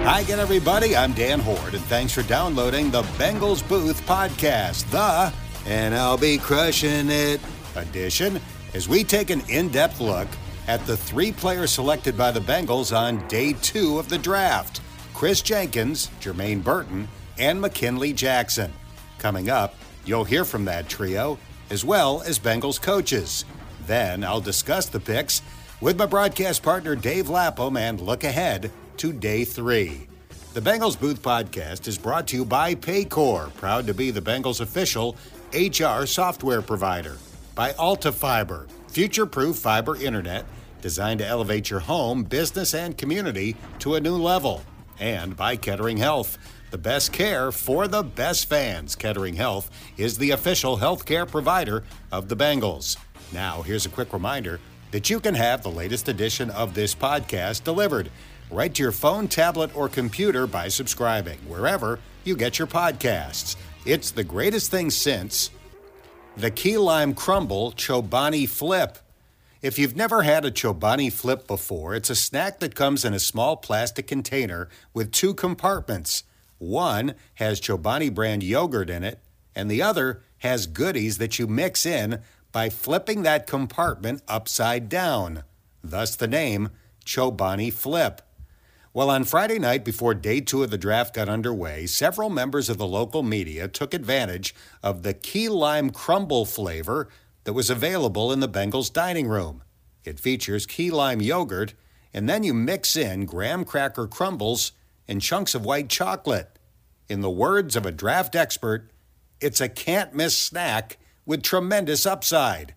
Hi again, everybody. I'm Dan Horde, and thanks for downloading the Bengals Booth Podcast, the And I'll Be Crushing It edition, as we take an in-depth look at the three players selected by the Bengals on day 2 of the draft: Chris Jenkins, Jermaine Burton, and McKinley Jackson. Coming up, you'll hear from that trio, as well as Bengals coaches. Then I'll discuss the picks with my broadcast partner Dave Lapham and look ahead to day 3. The Bengals Booth Podcast is brought to you by Paycor, proud to be the Bengals' official HR software provider. By AltaFiber, future-proof fiber internet designed to elevate your home, business, and community to a new level. And by Kettering Health, the best care for the best fans. Kettering Health is the official healthcare provider of the Bengals. Now, here's a quick reminder that you can have the latest edition of this podcast delivered right to your phone, tablet, or computer by subscribing wherever you get your podcasts. It's the greatest thing since the Key Lime Crumble Chobani Flip. If you've never had a Chobani Flip before, it's a snack that comes in a small plastic container with 2 compartments. One has Chobani brand yogurt in it, and the other has goodies that you mix in by flipping that compartment upside down. Thus the name Chobani Flip. Well, on Friday night before day 2 of the draft got underway, several members of the local media took advantage of the key lime crumble flavor that was available in the Bengals dining room. It features key lime yogurt, and then you mix in graham cracker crumbles and chunks of white chocolate. In the words of a draft expert, it's a can't-miss snack with tremendous upside.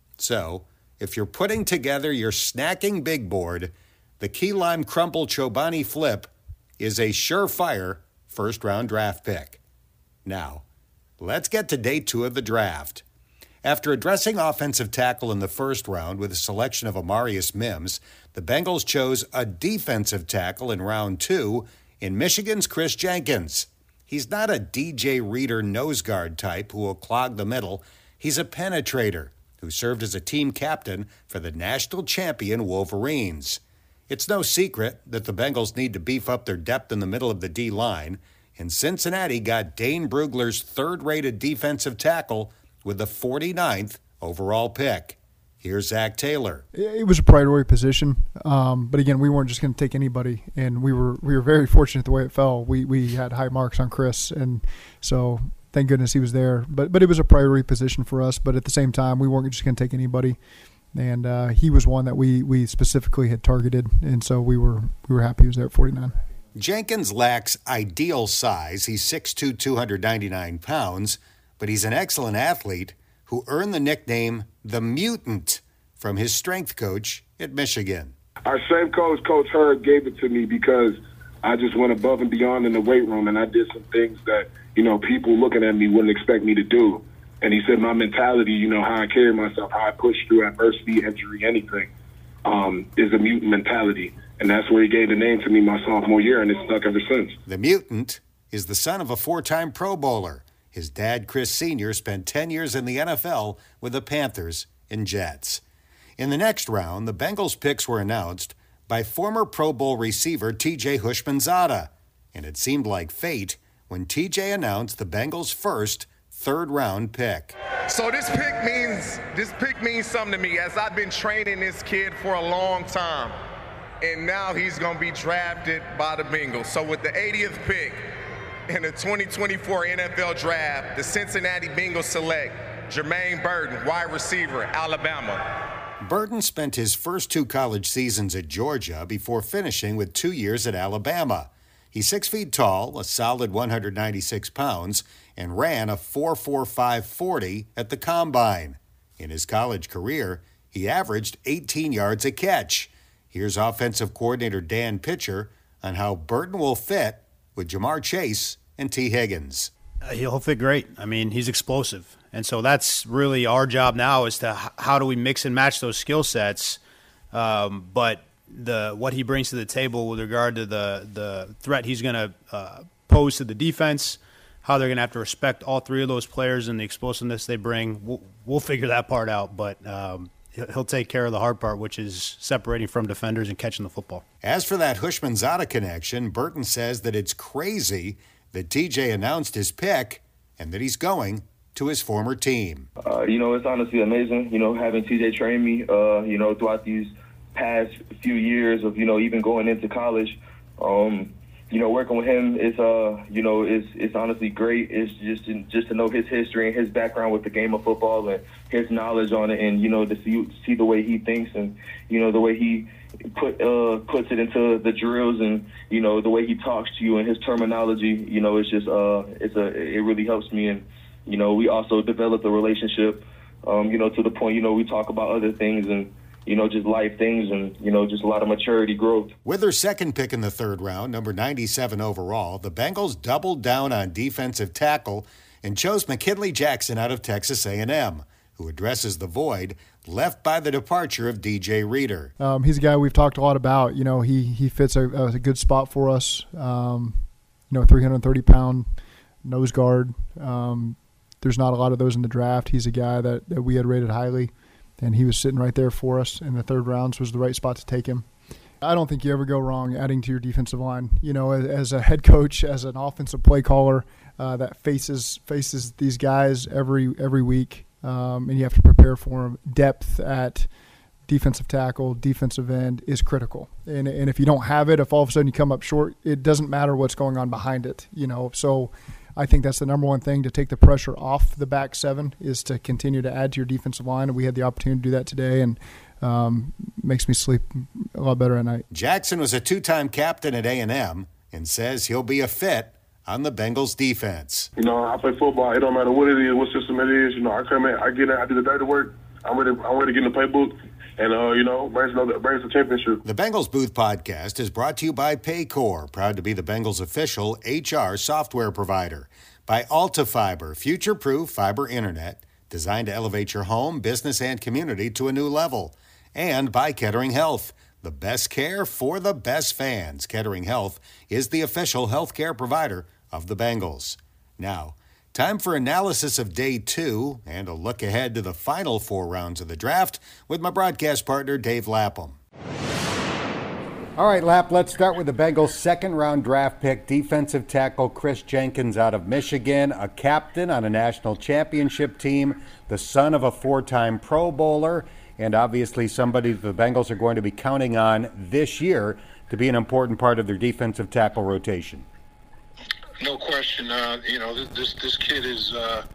So, if you're putting together your snacking big board, the Key Lime Crumble Chobani Flip is a surefire first-round draft pick. Now, let's get to day 2 of the draft. After addressing offensive tackle in the first round with a selection of Amarius Mims, the Bengals chose a defensive tackle in round 2 in Michigan's Chris Jenkins. He's not a DJ Reader nose guard type who will clog the middle. He's a penetrator who served as a team captain for the national champion Wolverines. It's no secret that the Bengals need to beef up their depth in the middle of the D-line, and Cincinnati got Dane Brugler's third-rated defensive tackle with the 49th overall pick. Here's Zach Taylor. It was a priority position, but again, we weren't just going to take anybody, and we were very fortunate the way it fell. We had high marks on Chris, and so thank goodness he was there. But it was a priority position for us. But at the same time, we weren't just going to take anybody, and he was one that we specifically had targeted, and so we were happy he was there at 49. Jenkins lacks ideal size. He's 6'2", 299 pounds, but he's an excellent athlete who earned the nickname The Mutant from his strength coach at Michigan. Our same coach, Coach Hurd, gave it to me because I just went above and beyond in the weight room, and I did some things that, people looking at me wouldn't expect me to do. And he said my mentality, how I carry myself, how I push through adversity, injury, anything, is a mutant mentality. And that's where he gave the name to me my sophomore year, and it's stuck ever since. The Mutant is the son of a 4-time Pro Bowler. His dad, Chris Sr., spent 10 years in the NFL with the Panthers and Jets. In the next round, the Bengals picks were announced by former Pro Bowl receiver T.J. Houshmandzadeh, and it seemed like fate when T.J. announced the Bengals' first third-round pick. So this pick means something to me, as I've been training this kid for a long time, and now he's going to be drafted by the Bengals. So with the 80th pick in the 2024 NFL Draft, the Cincinnati Bengals select Jermaine Burton, wide receiver, Alabama. Burton spent his first 2 college seasons at Georgia before finishing with 2 years at Alabama. He's 6 feet tall, a solid 196 pounds, and ran a 4.45 40 at the Combine. In his college career, he averaged 18 yards a catch. Here's offensive coordinator Dan Pitcher on how Burton will fit with Jamar Chase and T. Higgins. He'll fit great. I mean, he's explosive. And so that's really our job now, is to how do we mix and match those skill sets. But what he brings to the table with regard to the threat he's going to pose to the defense, how they're going to have to respect all 3 of those players and the explosiveness they bring, we'll figure that part out. But he'll take care of the hard part, which is separating from defenders and catching the football. As for that Hushmanzada connection, Burton says that it's crazy that TJ announced his pick and that he's going to his former team. It's honestly amazing, having TJ train me, throughout these past few years of, even going into college. Working with him is, it's honestly great. It's just to know his history and his background with the game of football and his knowledge on it, and to see the way he thinks and the way he puts it into the drills and the way he talks to you and his terminology. It's just it really helps me, and we also developed a relationship. To the point we talk about other things and just life things and, just a lot of maturity growth. With their second pick in the third round, number 97 overall, the Bengals doubled down on defensive tackle and chose McKinley Jackson out of Texas A&M, who addresses the void left by the departure of DJ Reader. He's a guy we've talked a lot about. He fits a good spot for us. 330-pound nose guard. There's not a lot of those in the draft. He's a guy that we had rated highly. And he was sitting right there for us in the third round, so was the right spot to take him. I don't think you ever go wrong adding to your defensive line. As a head coach, as an offensive play caller that faces these guys every week, and you have to prepare for them. Depth at defensive tackle, defensive end is critical. And if you don't have it, if all of a sudden you come up short, it doesn't matter what's going on behind it. So I think that's the number one thing to take the pressure off the back seven is to continue to add to your defensive line. And we had the opportunity to do that today, and makes me sleep a lot better at night. Jackson was a two-time captain at A&M and says he'll be a fit on the Bengals defense. I play football. It don't matter what it is, what system it is. I come in, I get in, I do the dirty work. I'm ready to get in the playbook. And, brings the championship. The Bengals Booth Podcast is brought to you by Paycor, proud to be the Bengals' official HR software provider. By AltaFiber, future-proof fiber internet designed to elevate your home, business, and community to a new level. And by Kettering Health, the best care for the best fans. Kettering Health is the official healthcare provider of the Bengals. Now, time for analysis of Day 2 and a look ahead to the final 4 rounds of the draft with my broadcast partner, Dave Lapham. All right, Lap, let's start with the Bengals' second-round draft pick, defensive tackle Chris Jenkins out of Michigan, a captain on a national championship team, the son of a 4-time Pro Bowler, and obviously somebody the Bengals are going to be counting on this year to be an important part of their defensive tackle rotation. No question. This kid is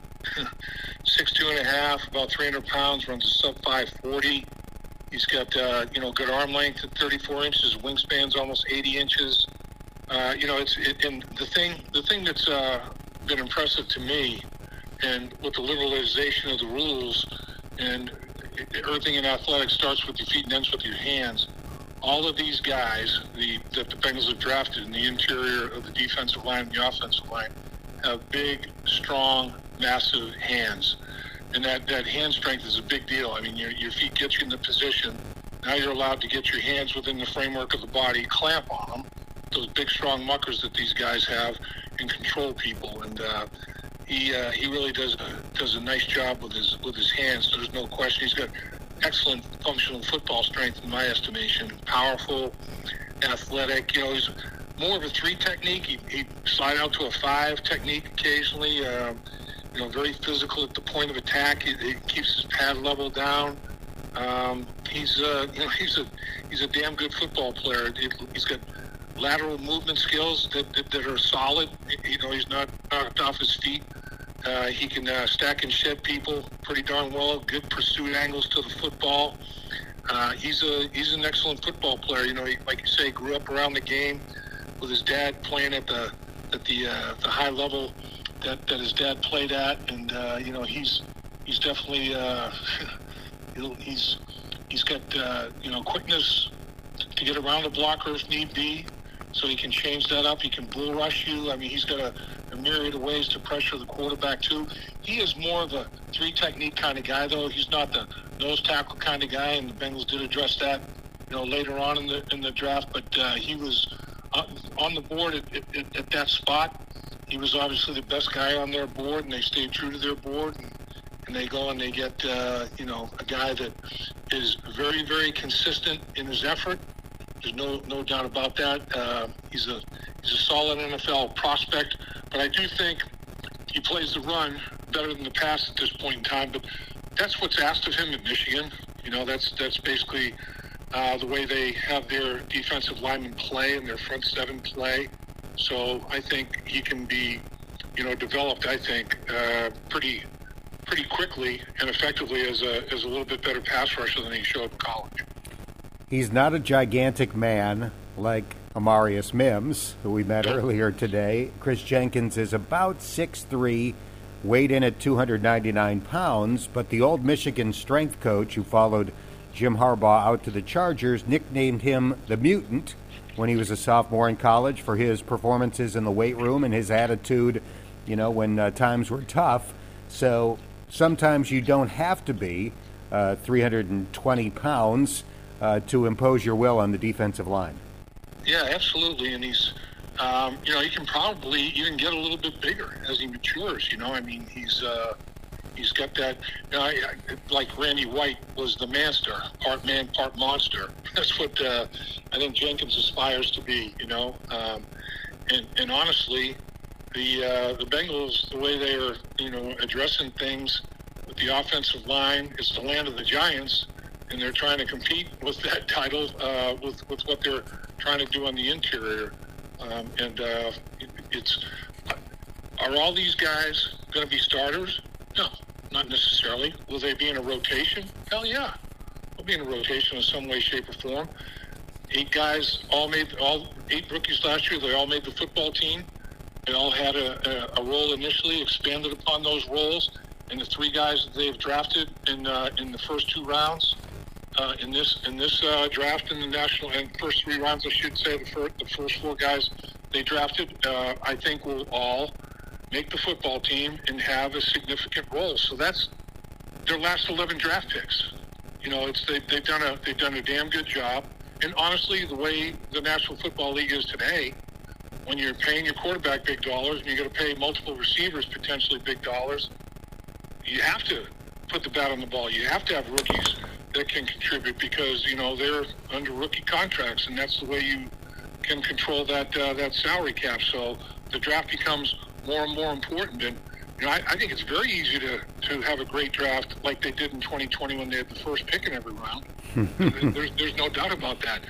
6'2.5", about 300 pounds, runs a sub-540. He's got, good arm length at 34 inches. Wingspan's almost 80 inches. And the thing that's been impressive to me, and with the liberalization of the rules, and everything in athletics starts with your feet and ends with your hands. All of these guys that the Bengals have drafted in the interior of the defensive line and the offensive line have big, strong, massive hands. And that hand strength is a big deal. I mean, your feet get you in the position. Now you're allowed to get your hands within the framework of the body, clamp on them, those big, strong muckers that these guys have, and control people. And he really does a nice job with his hands. So there's no question. He's got excellent functional football strength in my estimation. Powerful, athletic. He's more of a 3 technique. He slide out to a 5 technique occasionally. Very physical at the point of attack. He keeps his pad level down. He's a damn good football player. He's got lateral movement skills that are solid. He's not knocked off his feet. He can stack and shed people pretty darn well. Good pursuit angles to the football. He's an excellent football player. Like you say, grew up around the game with his dad playing at the high level that his dad played at, and he's definitely he's got quickness to get around the blocker if need be, so he can change that up. He can bull rush you. I mean, he's got a myriad of ways to pressure the quarterback too. He is more of a 3 technique kind of guy, though. He's not the nose tackle kind of guy, and the Bengals did address that later on in the draft. But he was on the board at that spot. He was obviously the best guy on their board, and they stayed true to their board. and they go and they get, a guy that is very, very consistent in his effort. There's no doubt about that. He's a solid NFL prospect, but I do think he plays the run better than the pass at this point in time. But that's what's asked of him at Michigan. That's basically the way they have their defensive linemen play and their front seven play. So I think he can be, developed. I think pretty quickly and effectively as a little bit better pass rusher than he showed in college. He's not a gigantic man like Amarius Mims, who we met earlier today. Chris Jenkins is about 6'3", weighed in at 299 pounds, but the old Michigan strength coach who followed Jim Harbaugh out to the Chargers nicknamed him the Mutant when he was a sophomore in college for his performances in the weight room and his attitude, when times were tough. So sometimes you don't have to be 320 pounds to impose your will on the defensive line. Yeah, absolutely. And he's, he can probably even get a little bit bigger as he matures. He's got that, like Randy White was the master, part man, part monster. That's what I think Jenkins aspires to be, And honestly, the Bengals, the way they are, addressing things with the offensive line, it's the land of the Giants, and they're trying to compete with that title with what they're trying to do on the interior. Are all these guys going to be starters? No, not necessarily. Will they be in a rotation? Hell yeah. They'll be in a rotation in some way, shape, or form. 8 guys, all 8 rookies last year, they all made the football team. They all had a role initially, expanded upon those roles, and the 3 guys that they've drafted in the first 2 rounds, in this draft in the national, and first 3 rounds, I should say, the first 4 guys they drafted, I think will all make the football team and have a significant role. So that's their last 11 draft picks. They've done a damn good job. And honestly, the way the National Football League is today, when you're paying your quarterback big dollars and you're going to pay multiple receivers potentially big dollars, you have to put the bat on the ball. You have to have rookies that can contribute because, they're under rookie contracts, and that's the way you can control that salary cap. So the draft becomes more and more important. And, I think it's very easy to have a great draft like they did in 2020 when they had the first pick in every round. There's no doubt about that.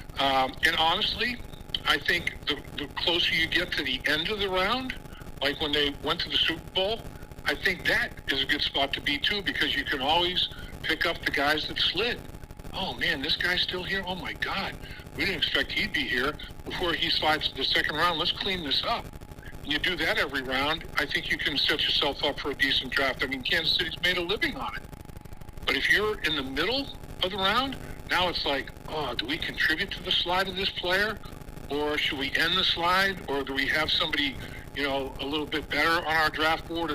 And honestly, I think the closer you get to the end of the round, like when they went to the Super Bowl, I think that is a good spot to be too, because you can always pick up the guys that slid. Oh man, this guy's still here? Oh my God, we didn't expect he'd be here. Before he slides to the second round, let's clean this up. And you do that every round, I think you can set yourself up for a decent draft. I mean, Kansas City's made a living on it. But if you're in the middle of the round, now it's like, oh, do we contribute to the slide of this player? Or should we end the slide? Or do we have somebody, a little bit better on our draft board?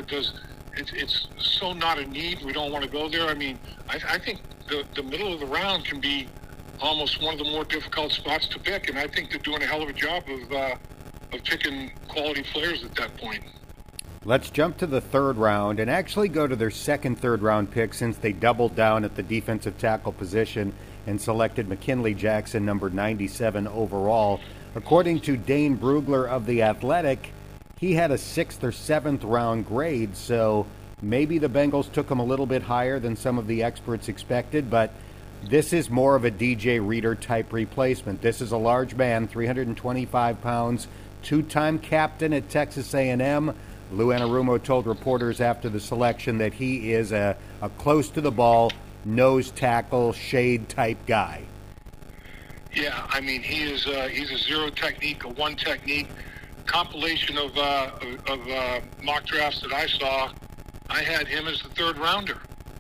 It's so not a need. We don't want to go there. I mean, I think the middle of the round can be almost one of the more difficult spots to pick. And I think they're doing a hell of a job of picking quality players at that point. Let's jump to the 3rd round and actually go to their second 3rd round pick, since they doubled down at the defensive tackle position and selected McKinley Jackson, number 97 overall. According to Dane Brugler of The Athletic, he had a 6th or 7th round grade, so maybe the Bengals took him a little bit higher than some of the experts expected, but this is more of a DJ Reader type replacement. This is a large man, 325 pounds, 2-time captain at Texas A&M. Lou Anarumo told reporters after the selection that he is a close to the ball, nose tackle, shade type guy. Yeah, I mean, he's a 0 technique, a 1 technique compilation of mock drafts that I saw. I had him as the 3rd rounder.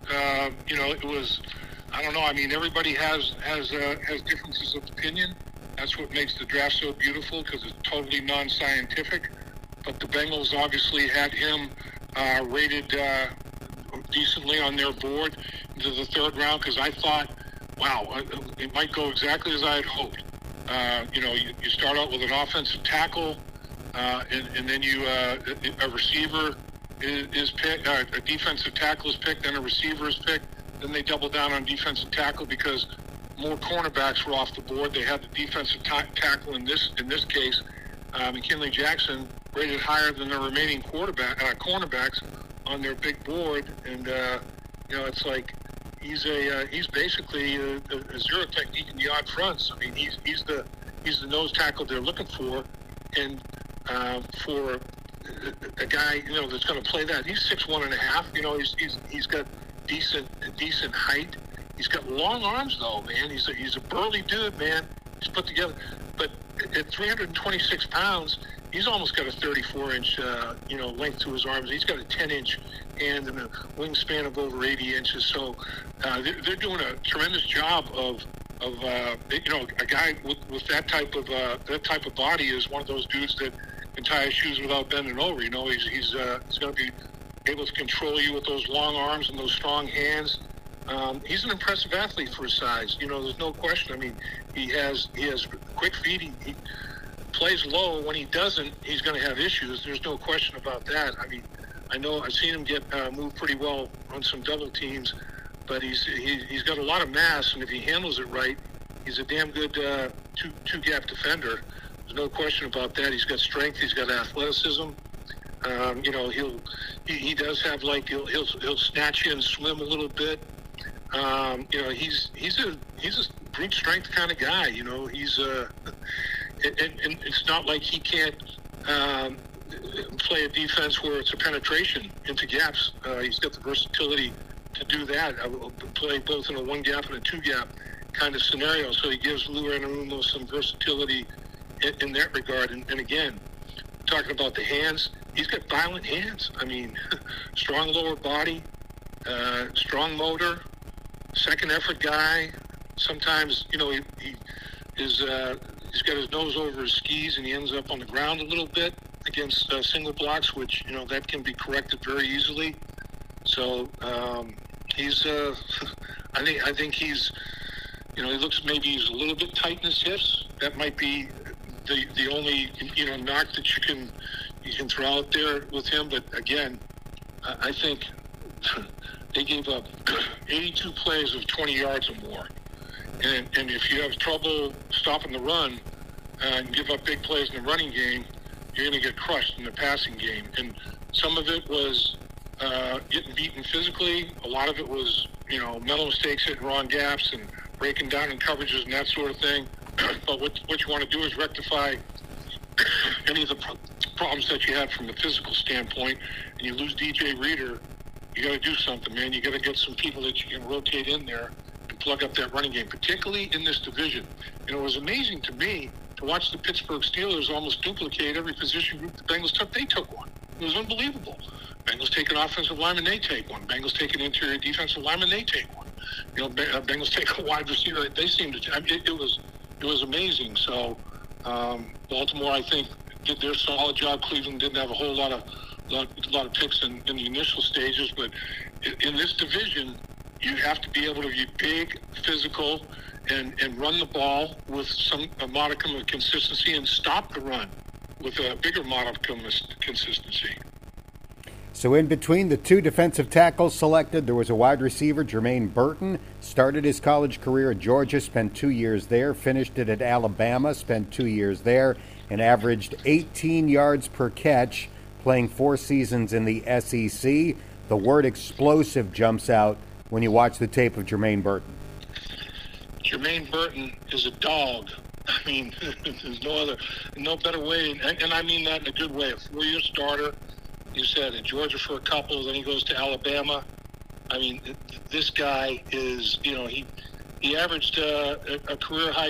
It was, I don't know. I mean, everybody has differences of opinion. That's what makes the draft so beautiful, because it's totally non-scientific. But the Bengals obviously had him rated decently on their board into the 3rd round, because I thought, wow, it might go exactly as I had hoped. You start out with an offensive tackle, and then you a receiver is picked, a defensive tackle is picked, then a receiver is picked. Then they double down on defensive tackle because more cornerbacks were off the board. They had the defensive tackle in this case, McKinley Jackson, rated higher than the remaining cornerbacks on their big board, and it's like he's basically a zero technique in the odd fronts. I mean, he's the nose tackle they're looking for, and for a guy that's going to play that, he's 6'1.5". He's got decent height. He's got long arms though, man. He's a burly dude, man. He's put together, but at 326 pounds, he's almost got a 34-inch length to his arms. He's got a 10-inch hand and a wingspan of over 80 inches. So they're doing a tremendous job of a guy with that type of body is one of those dudes that can tie his shoes without bending over. He's going to be able to control you with those long arms and those strong hands. He's an impressive athlete for his size. There's no question. I mean, he has quick feet. He plays low. When he doesn't, he's going to have issues. There's no question about that. I mean, I know I've seen him get moved pretty well on some double teams, but he's got a lot of mass, and if he handles it right, he's a damn good two-gap defender. There's no question about that. He's got strength. He's got athleticism. He does have he'll snatch you and swim a little bit. He's a brute strength kind of guy. He's and it's not like he can't play a defense where it's a penetration into gaps. He's got the versatility to do that. I will play both in a one gap and a two gap kind of scenario. So he gives Lou Anarumo some versatility in that regard. And again, talking about the hands, he's got violent hands. I mean, strong lower body, strong motor, second effort guy. Sometimes, he's got his nose over his skis and he ends up on the ground a little bit against single blocks, which, that can be corrected very easily. So he's, I think he's, he looks maybe he's a little bit tight in his hips. That might be the only, knock that you can throw out there with him. But again, I think they gave up 82 plays of 20 yards or more. And if you have trouble stopping the run and give up big plays in the running game, you're going to get crushed in the passing game. And some of it was getting beaten physically. A lot of it was, mental mistakes, hitting wrong gaps and breaking down in coverages and that sort of thing. But what you want to do is rectify any of the problems that you had from the physical standpoint. And you lose DJ Reader, you got to do something, man. You got to get some people that you can rotate in there and plug up that running game, particularly in this division. It was amazing to me to watch the Pittsburgh Steelers almost duplicate every position group the Bengals took. They took one. It was unbelievable. Bengals take an offensive lineman, they take one. Bengals take an interior defensive lineman, they take one. Bengals take a wide receiver. They seem to. I mean, it was amazing. So Baltimore, I think, did their solid job. Cleveland didn't have a whole lot of picks in the initial stages, but in this division, you have to be able to be big, physical, and run the ball with a modicum of consistency and stop the run with a bigger modicum of consistency. So in between the two defensive tackles selected, there was a wide receiver, Jermaine Burton. Started his college career at Georgia, spent 2 years there, finished it at Alabama, spent 2 years there, and averaged 18 yards per catch, playing 4 seasons in the SEC. The word explosive jumps out when you watch the tape of Jermaine Burton. Jermaine Burton is a dog. I mean, there's no better way, and I mean that in a good way. A 4-year starter. You said at Georgia for a couple, then he goes to Alabama. I mean, this guy is, he averaged a career-high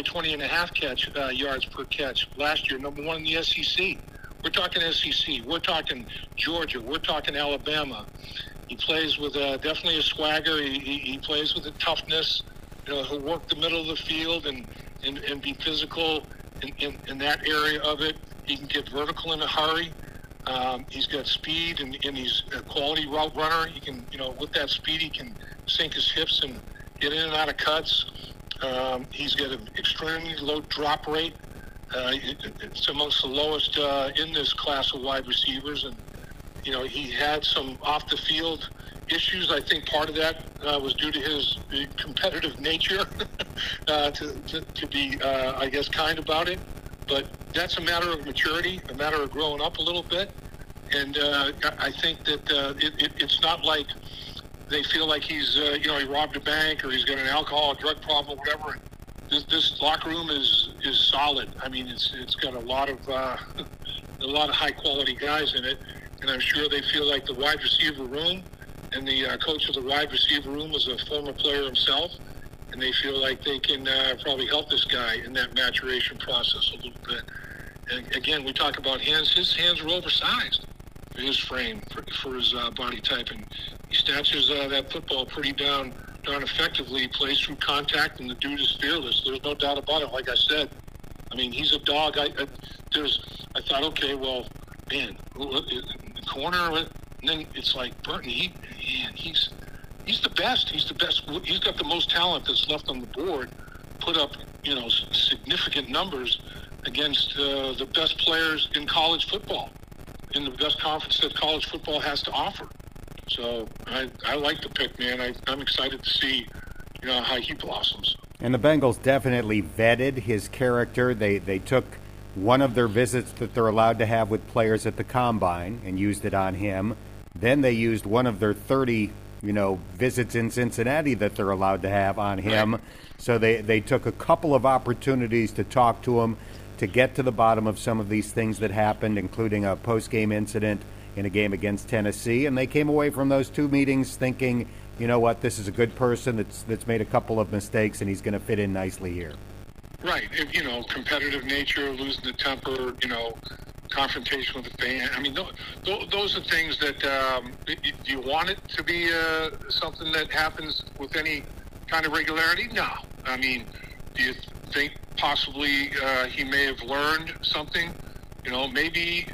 20.5 yards per catch last year, number 1 in the SEC. We're talking SEC. We're talking Georgia. We're talking Alabama. He plays with definitely a swagger. He plays with a toughness. He'll work the middle of the field and be physical in that area of it. He can get vertical in a hurry. He's got speed, and he's a quality route runner. He can, with that speed, he can sink his hips and get in and out of cuts. He's got an extremely low drop rate. It's amongst the lowest in this class of wide receivers, and he had some off the field issues. I think part of that was due to his competitive nature, to be, I guess, kind about it. But that's a matter of maturity, a matter of growing up a little bit. And I think that it's not like they feel like he's, he robbed a bank or he's got an alcohol or drug problem or whatever. This locker room is solid. I mean, it's got a lot of high quality guys in it, and I'm sure they feel like the wide receiver room and the coach of the wide receiver room was a former player himself, and they feel like they can probably help this guy in that maturation process a little bit. And again, we talk about hands. His hands are oversized for his frame, for his body type, and he snatches that football pretty darn effectively, plays through contact, and the dude is fearless. There's no doubt about it. Like I said, I mean, he's a dog. I thought, okay, well, man, the corner, and then it's like Burton. He's the best. He's the best. He's got the most talent that's left on the board. Put up, significant numbers against the best players in college football, in the best conference that college football has to offer. So I like the pick, man. I'm excited to see, how he blossoms. And the Bengals definitely vetted his character. They took one of their visits that they're allowed to have with players at the Combine and used it on him. Then they used one of their 30, visits in Cincinnati that they're allowed to have on him. Right. So they took a couple of opportunities to talk to him, to get to the bottom of some of these things that happened, including a post-game incident in a game against Tennessee. And they came away from those two meetings thinking, you know what, this is a good person that's made a couple of mistakes, and he's going to fit in nicely here. Right. Competitive nature, losing the temper, confrontation with the fan. I mean, those are things that do you want it to be something that happens with any kind of regularity? No. I mean, do you think possibly he may have learned something? Maybe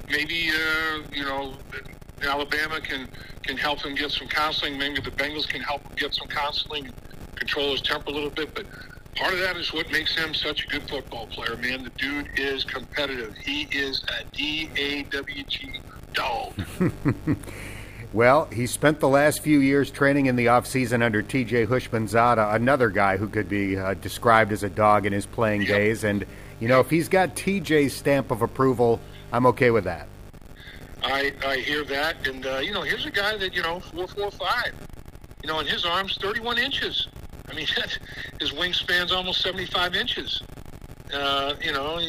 Alabama can help him get some counseling. Maybe the Bengals can help him get some counseling and control his temper a little bit. But part of that is what makes him such a good football player, man. The dude is competitive. He is a D-A-W-G dog. Well, he spent the last few years training in the offseason under T.J. Houshmandzadeh, another guy who could be described as a dog in his playing days. And, if he's got T.J.'s stamp of approval, I'm okay with that. I hear that. And, here's a guy that, 4'5", and his arm's 31 inches. I mean, his wingspan's almost 75 inches. And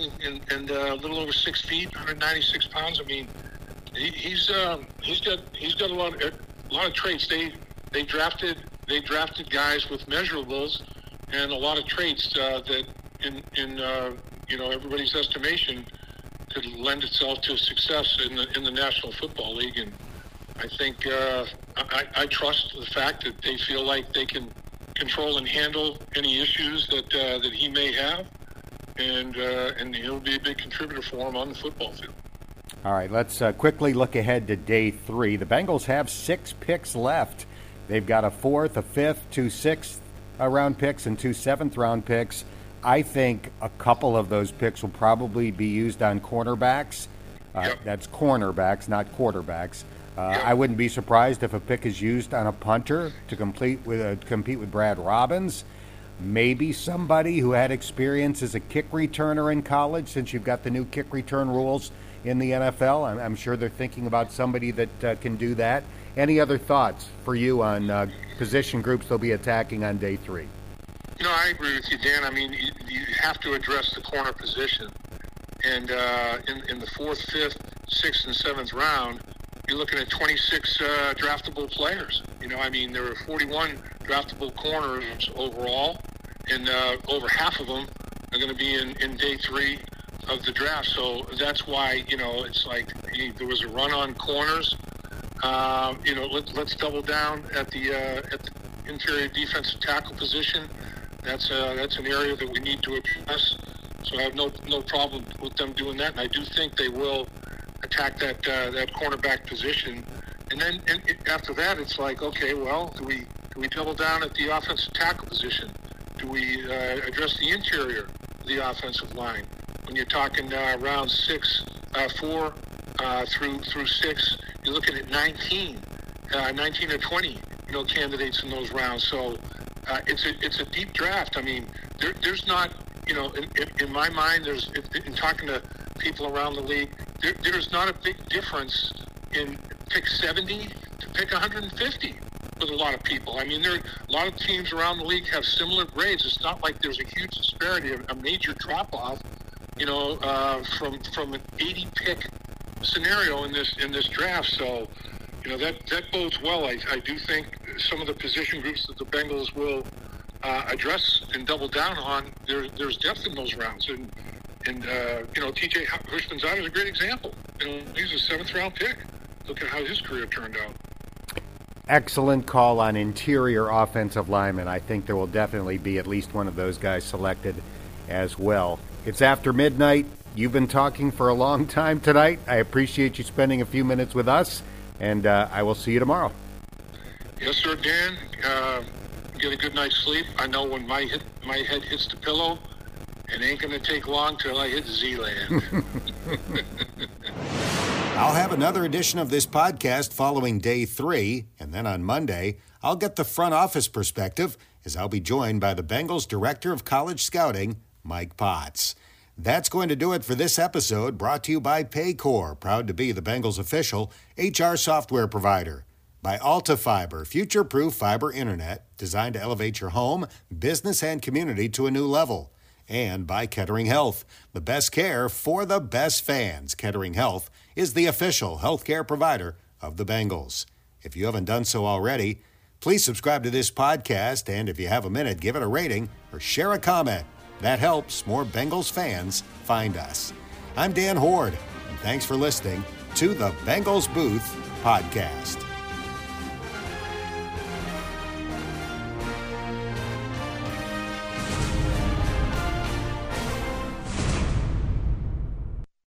a little over 6 feet, 196 pounds. I mean, he's got a lot of traits. They drafted guys with measurables and a lot of traits that in everybody's estimation could lend itself to success in the National Football League. And I think I trust the fact that they feel like they can control and handle any issues that he may have, and he'll be a big contributor for him on the football field. All right, let's quickly look ahead to day 3. The Bengals have 6 picks left. They've got a 4th, a 5th, 2 6th-round picks, and 2 7th-round picks. I think a couple of those picks will probably be used on cornerbacks. That's cornerbacks, not quarterbacks. I wouldn't be surprised if a pick is used on a punter to compete with Brad Robbins. Maybe somebody who had experience as a kick returner in college, since you've got the new kick return rules in the NFL. I'm sure they're thinking about somebody that can do that. Any other thoughts for you on position groups they'll be attacking on day 3? I agree with you, Dan. I mean, you have to address the corner position. And in the 4th, 5th, 6th, and 7th round, you're looking at 26 draftable players. There are 41 draftable corners overall, and over half of them are going to be in day 3 of the draft. So that's why, it's like there was a run on corners. Let's double down at the interior defensive tackle position. That's an area that we need to address. So I have no problem with them doing that, and I do think they will attack that cornerback position. And then after that, it's like, okay, well, do we double down at the offensive tackle position? Do we address the interior of the offensive line? When you're talking round 4, through 6, you're looking at 19 or 20, candidates in those rounds. So it's a deep draft. I mean, there's not, in my mind, in talking to people around the league, there's not a big difference in pick 70 to pick 150 with a lot of people. I mean, a lot of teams around the league have similar grades. It's not like there's a huge disparity, a major drop-off, from an 80 pick scenario in this draft. So, that bodes well. I do think some of the position groups that the Bengals will address and double down on, there's depth in those rounds. And TJ Houshmandzadeh is a great example. He's a 7th round pick. Look at how his career turned out. Excellent call on interior offensive linemen. I think there will definitely be at least one of those guys selected as well. It's after midnight. You've been talking for a long time tonight. I appreciate you spending a few minutes with us, and I will see you tomorrow. Yes, sir, Dan. Get a good night's sleep. I know when my head hits the pillow, it ain't going to take long till I hit Z-Land. I'll have another edition of this podcast following day 3, and then on Monday, I'll get the front office perspective as I'll be joined by the Bengals Director of College Scouting, Mike Potts. That's going to do it for this episode, brought to you by Paycor, proud to be the Bengals' official HR software provider. By AltaFiber, future-proof fiber internet designed to elevate your home, business, and community to a new level. And by Kettering Health, the best care for the best fans. Kettering Health is the official healthcare provider of the Bengals. If you haven't done so already, please subscribe to this podcast, and if you have a minute, give it a rating or share a comment. That helps more Bengals fans find us. I'm Dan Hoard, and thanks for listening to the Bengals Booth Podcast.